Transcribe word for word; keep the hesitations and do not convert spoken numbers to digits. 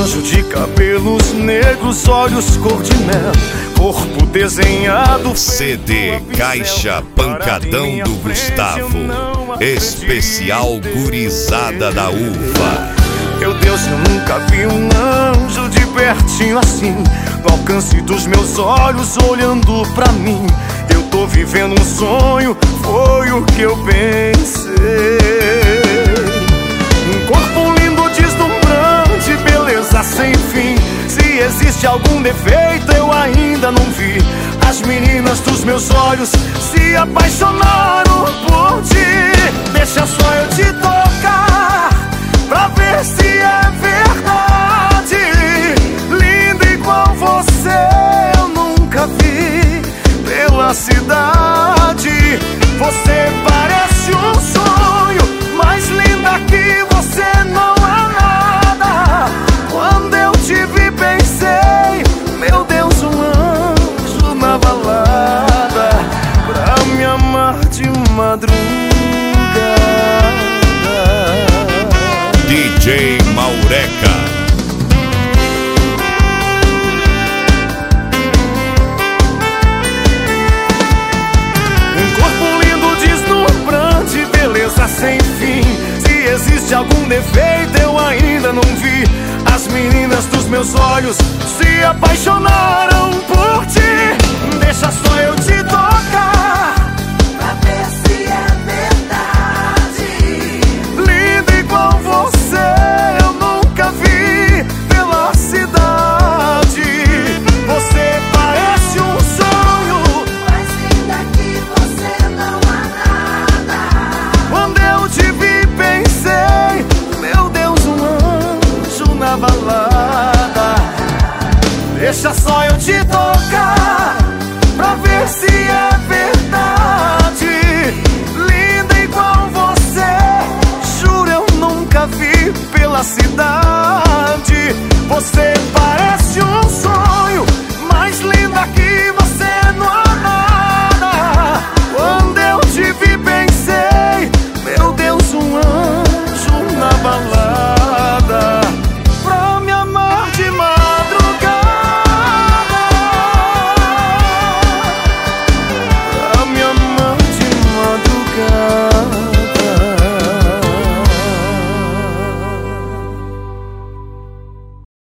anjo de cabelos negros, olhos cor de mel, corpo desenhado. C D Caixa Pancadão do Gustavo, especial Gurizada da Uva. Meu Deus, eu nunca vi um anjo de pertinho assim, no alcance dos meus olhos, olhando pra mim. Eu tô vivendo um sonho, foi o que eu pensei. Um corpo lindo, deslumbrante, beleza sem fim. Se existe algum defeito, eu ainda não vi. As meninas dos meus olhos se apaixonaram por ti. Deixa só eu te tocar, pra ver se é verdade. Linda igual você eu nunca vi pela cidade. Você parece um sonho, mais linda que você não é nada. Quando eu te vi pensei, meu Deus, um anjo na balada, pra me amar de madrugada. D J Maureca. Um corpo lindo, deslumbrante, beleza sem fim. Se existe algum defeito, eu ainda não vi. As meninas dos meus olhos se apaixonaram por ti. Deixa só eu te tocar,